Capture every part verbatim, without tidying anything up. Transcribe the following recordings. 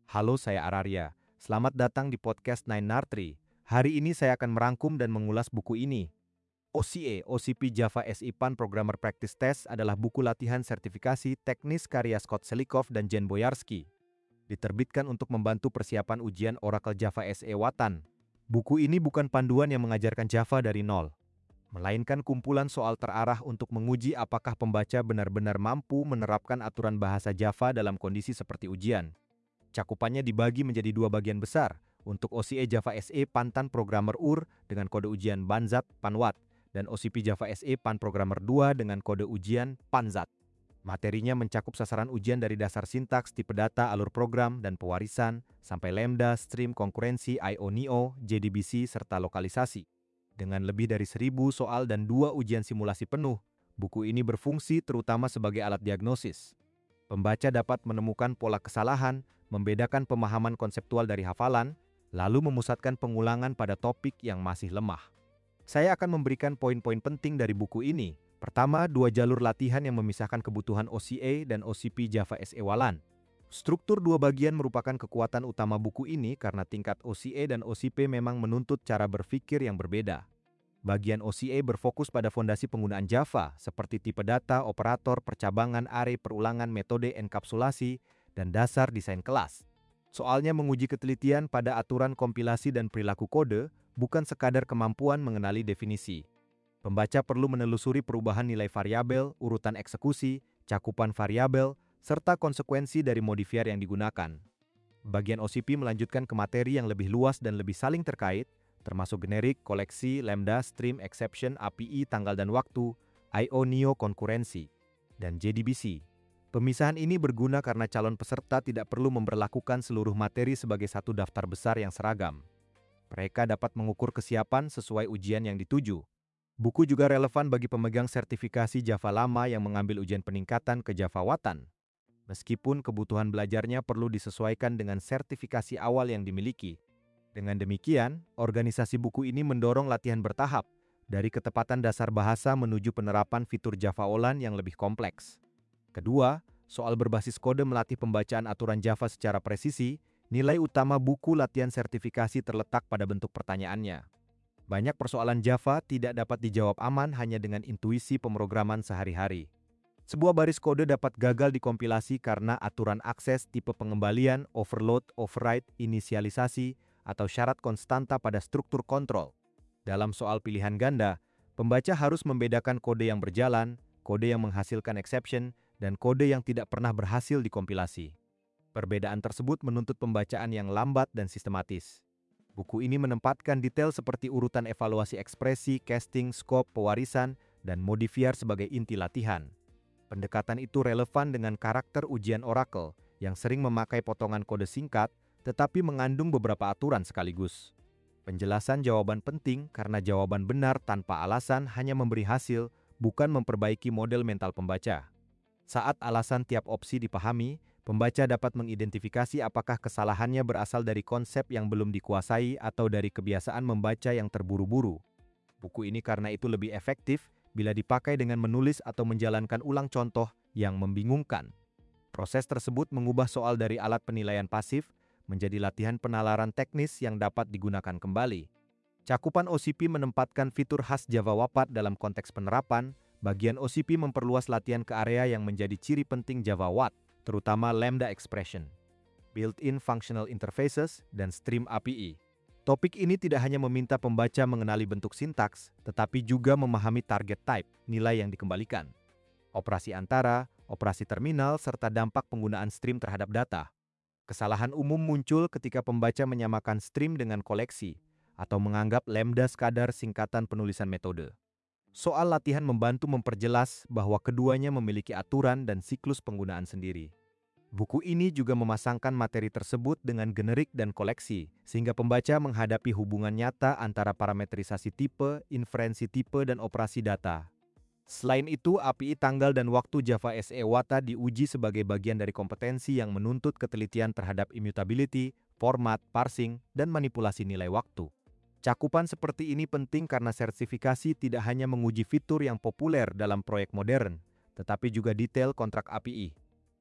Halo, saya Araria. Selamat datang di podcast Nine Nartri. Hari ini saya akan merangkum dan mengulas buku ini. O C A, O C P Java S I P A N Programmer Practice Test adalah buku latihan sertifikasi teknis karya Scott Selikov dan Jen Boyarsky. Diterbitkan untuk membantu persiapan ujian Oracle Java S E Watan. Buku ini bukan panduan yang mengajarkan Java dari nol, melainkan kumpulan soal terarah untuk menguji apakah pembaca benar-benar mampu menerapkan aturan bahasa Java dalam kondisi seperti ujian. Cakupannya dibagi menjadi dua bagian besar, untuk O C A Java S E Pantan Programmer U R dengan kode ujian Banzat Panwat, dan O C P Java S E Pan Programmer dua dengan kode ujian Panzat. Materinya mencakup sasaran ujian dari dasar sintaks, tipe data, alur program, dan pewarisan, sampai lambda, stream, konkurensi, I O N I O, J D B C, serta lokalisasi. Dengan lebih dari seribu soal dan dua ujian simulasi penuh, buku ini berfungsi terutama sebagai alat diagnosis. Pembaca dapat menemukan pola kesalahan, membedakan pemahaman konseptual dari hafalan, lalu memusatkan pengulangan pada topik yang masih lemah. Saya akan memberikan poin-poin penting dari buku ini. Pertama, dua jalur latihan yang memisahkan kebutuhan O C A dan O C P Java S E Walan. Struktur dua bagian merupakan kekuatan utama buku ini karena tingkat O C A dan O C P memang menuntut cara berpikir yang berbeda. Bagian O C A berfokus pada fondasi penggunaan Java, seperti tipe data, operator, percabangan, array, perulangan, metode, enkapsulasi, dan dasar desain kelas. Soalnya menguji ketelitian pada aturan kompilasi dan perilaku kode, bukan sekadar kemampuan mengenali definisi. Pembaca perlu menelusuri perubahan nilai variabel, urutan eksekusi, cakupan variabel, serta konsekuensi dari modifier yang digunakan. Bagian O C P melanjutkan ke materi yang lebih luas dan lebih saling terkait, termasuk generik, koleksi, lambda, stream, exception, A P I, tanggal dan waktu, I O N I O, konkurensi, dan J D B C. Pemisahan ini berguna karena calon peserta tidak perlu memberlakukan seluruh materi sebagai satu daftar besar yang seragam. Mereka dapat mengukur kesiapan sesuai ujian yang dituju. Buku juga relevan bagi pemegang sertifikasi Java lama yang mengambil ujian peningkatan ke Java Watan. Meskipun kebutuhan belajarnya perlu disesuaikan dengan sertifikasi awal yang dimiliki. Dengan demikian, organisasi buku ini mendorong latihan bertahap, dari ketepatan dasar bahasa menuju penerapan fitur Java Olan yang lebih kompleks. Kedua, soal berbasis kode melatih pembacaan aturan Java secara presisi. Nilai utama buku latihan sertifikasi terletak pada bentuk pertanyaannya. Banyak persoalan Java tidak dapat dijawab aman hanya dengan intuisi pemrograman sehari-hari. Sebuah baris kode dapat gagal dikompilasi karena aturan akses, tipe pengembalian, overload, override, inisialisasi, atau syarat konstanta pada struktur kontrol. Dalam soal pilihan ganda, pembaca harus membedakan kode yang berjalan, kode yang menghasilkan exception, dan kode yang tidak pernah berhasil dikompilasi. Perbedaan tersebut menuntut pembacaan yang lambat dan sistematis. Buku ini menempatkan detail seperti urutan evaluasi ekspresi, casting, scope, pewarisan, dan modifier sebagai inti latihan. Pendekatan itu relevan dengan karakter ujian Oracle yang sering memakai potongan kode singkat tetapi mengandung beberapa aturan sekaligus. Penjelasan jawaban penting karena jawaban benar tanpa alasan hanya memberi hasil, bukan memperbaiki model mental pembaca. Saat alasan tiap opsi dipahami, pembaca dapat mengidentifikasi apakah kesalahannya berasal dari konsep yang belum dikuasai atau dari kebiasaan membaca yang terburu-buru. Buku ini karena itu lebih efektif bila dipakai dengan menulis atau menjalankan ulang contoh yang membingungkan. Proses tersebut mengubah soal dari alat penilaian pasif menjadi latihan penalaran teknis yang dapat digunakan kembali. Cakupan O C P menempatkan fitur khas Java Wapat dalam konteks penerapan. Bagian O C P memperluas latihan ke area yang menjadi ciri penting Java Wat, terutama lambda expression, built-in functional interfaces, dan stream A P I. Topik ini tidak hanya meminta pembaca mengenali bentuk sintaks, tetapi juga memahami target type, nilai yang dikembalikan, operasi antara, operasi terminal, serta dampak penggunaan stream terhadap data. Kesalahan umum muncul ketika pembaca menyamakan stream dengan koleksi, atau menganggap lambda sekadar singkatan penulisan metode. Soal latihan membantu memperjelas bahwa keduanya memiliki aturan dan siklus penggunaan sendiri. Buku ini juga memasangkan materi tersebut dengan generik dan koleksi, sehingga pembaca menghadapi hubungan nyata antara parametrisasi tipe, inferensi tipe, dan operasi data. Selain itu, A P I tanggal dan waktu Java S E Wata diuji sebagai bagian dari kompetensi yang menuntut ketelitian terhadap immutability, format, parsing, dan manipulasi nilai waktu. Cakupan seperti ini penting karena sertifikasi tidak hanya menguji fitur yang populer dalam proyek modern, tetapi juga detail kontrak A P I.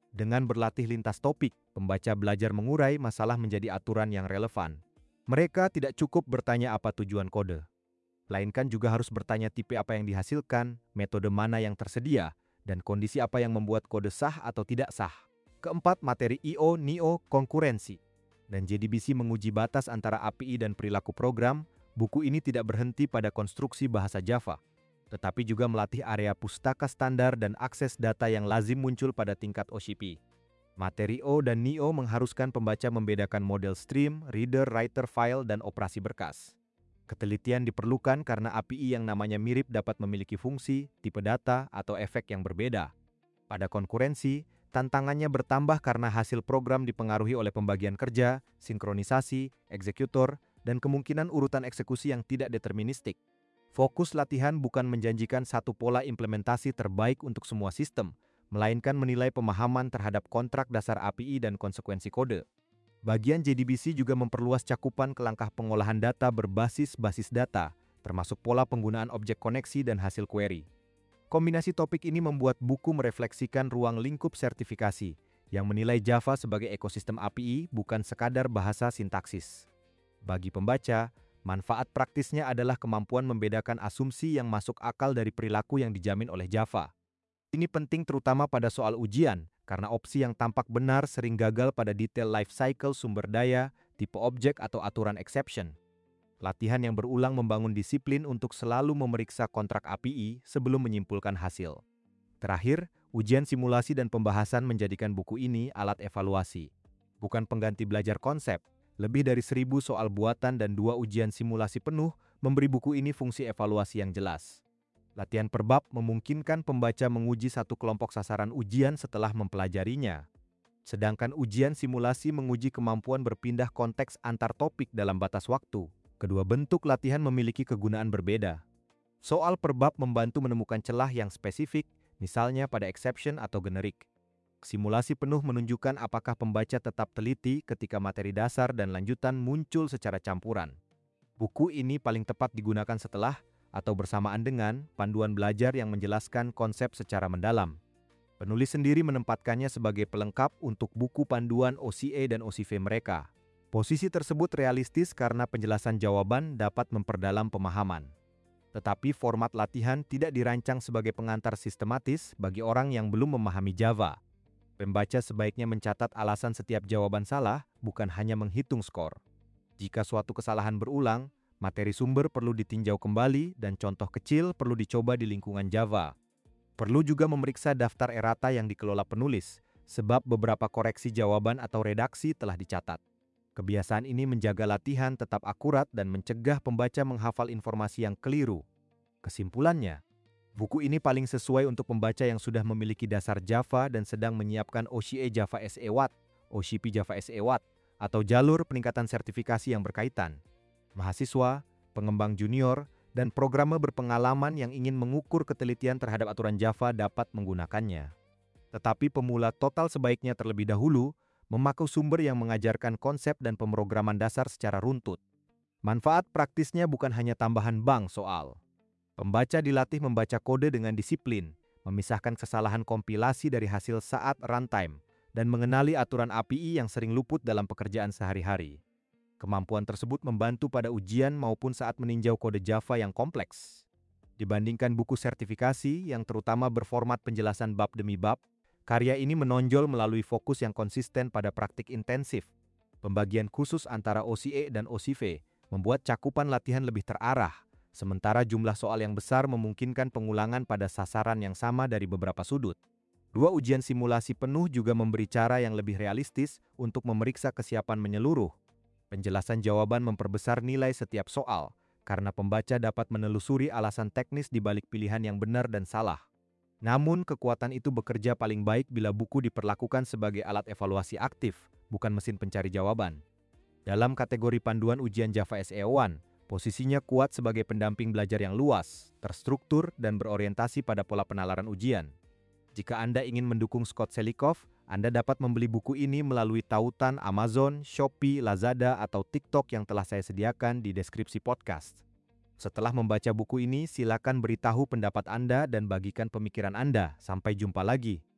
Dengan berlatih lintas topik, pembaca belajar mengurai masalah menjadi aturan yang relevan. Mereka tidak cukup bertanya apa tujuan kode, melainkan juga harus bertanya tipe apa yang dihasilkan, metode mana yang tersedia, dan kondisi apa yang membuat kode sah atau tidak sah. Keempat, materi I O, N I O, konkurensi. Dan J D B C menguji batas antara A P I dan perilaku program. Buku ini tidak berhenti pada konstruksi bahasa Java, tetapi juga melatih area pustaka standar dan akses data yang lazim muncul pada tingkat O C P. Materi O dan N I O mengharuskan pembaca membedakan model stream, reader, writer file, dan operasi berkas. Ketelitian diperlukan karena A P I yang namanya mirip dapat memiliki fungsi, tipe data, atau efek yang berbeda. Pada konkurensi, tantangannya bertambah karena hasil program dipengaruhi oleh pembagian kerja, sinkronisasi, eksekutor, dan kemungkinan urutan eksekusi yang tidak deterministik. Fokus latihan bukan menjanjikan satu pola implementasi terbaik untuk semua sistem, melainkan menilai pemahaman terhadap kontrak dasar A P I dan konsekuensi kode. Bagian J D B C juga memperluas cakupan ke langkah pengolahan data berbasis basis data, termasuk pola penggunaan objek koneksi dan hasil query. Kombinasi topik ini membuat buku merefleksikan ruang lingkup sertifikasi, yang menilai Java sebagai ekosistem A P I bukan sekadar bahasa sintaksis. Bagi pembaca, manfaat praktisnya adalah kemampuan membedakan asumsi yang masuk akal dari perilaku yang dijamin oleh Java. Ini penting terutama pada soal ujian, karena opsi yang tampak benar sering gagal pada detail life cycle sumber daya, tipe objek atau aturan exception. Latihan yang berulang membangun disiplin untuk selalu memeriksa kontrak A P I sebelum menyimpulkan hasil. Terakhir, ujian simulasi dan pembahasan menjadikan buku ini alat evaluasi. Bukan pengganti belajar konsep, lebih dari seribu soal buatan dan dua ujian simulasi penuh memberi buku ini fungsi evaluasi yang jelas. Latihan per bab memungkinkan pembaca menguji satu kelompok sasaran ujian setelah mempelajarinya. Sedangkan ujian simulasi menguji kemampuan berpindah konteks antar topik dalam batas waktu. Kedua bentuk latihan memiliki kegunaan berbeda. Soal per bab membantu menemukan celah yang spesifik, misalnya pada exception atau generik. Simulasi penuh menunjukkan apakah pembaca tetap teliti ketika materi dasar dan lanjutan muncul secara campuran. Buku ini paling tepat digunakan setelah atau bersamaan dengan panduan belajar yang menjelaskan konsep secara mendalam. Penulis sendiri menempatkannya sebagai pelengkap untuk buku panduan O C A dan O C V mereka. Posisi tersebut realistis karena penjelasan jawaban dapat memperdalam pemahaman. Tetapi format latihan tidak dirancang sebagai pengantar sistematis bagi orang yang belum memahami Java. Pembaca sebaiknya mencatat alasan setiap jawaban salah, bukan hanya menghitung skor. Jika suatu kesalahan berulang, materi sumber perlu ditinjau kembali dan contoh kecil perlu dicoba di lingkungan Java. Perlu juga memeriksa daftar errata yang dikelola penulis, sebab beberapa koreksi jawaban atau redaksi telah dicatat. Kebiasaan ini menjaga latihan tetap akurat dan mencegah pembaca menghafal informasi yang keliru. Kesimpulannya, buku ini paling sesuai untuk pembaca yang sudah memiliki dasar Java dan sedang menyiapkan O C A Java S E W A T, O C P Java S E W A T, atau jalur peningkatan sertifikasi yang berkaitan. Mahasiswa, pengembang junior, dan programmer berpengalaman yang ingin mengukur ketelitian terhadap aturan Java dapat menggunakannya. Tetapi pemula total sebaiknya terlebih dahulu memakai sumber yang mengajarkan konsep dan pemrograman dasar secara runtut. Manfaat praktisnya bukan hanya tambahan bank soal. Pembaca dilatih membaca kode dengan disiplin, memisahkan kesalahan kompilasi dari hasil saat runtime, dan mengenali aturan A P I yang sering luput dalam pekerjaan sehari-hari. Kemampuan tersebut membantu pada ujian maupun saat meninjau kode Java yang kompleks. Dibandingkan buku sertifikasi yang terutama berformat penjelasan bab demi bab, karya ini menonjol melalui fokus yang konsisten pada praktik intensif. Pembagian khusus antara O C A dan O C V membuat cakupan latihan lebih terarah, sementara jumlah soal yang besar memungkinkan pengulangan pada sasaran yang sama dari beberapa sudut. Dua ujian simulasi penuh juga memberi cara yang lebih realistis untuk memeriksa kesiapan menyeluruh. Penjelasan jawaban memperbesar nilai setiap soal, karena pembaca dapat menelusuri alasan teknis di balik pilihan yang benar dan salah. Namun, kekuatan itu bekerja paling baik bila buku diperlakukan sebagai alat evaluasi aktif, bukan mesin pencari jawaban. Dalam kategori panduan ujian Java S E W A T, posisinya kuat sebagai pendamping belajar yang luas, terstruktur, dan berorientasi pada pola penalaran ujian. Jika Anda ingin mendukung Scott Selikoff, Anda dapat membeli buku ini melalui tautan Amazon, Shopee, Lazada, atau TikTok yang telah saya sediakan di deskripsi podcast. Setelah membaca buku ini, silakan beritahu pendapat Anda dan bagikan pemikiran Anda. Sampai jumpa lagi.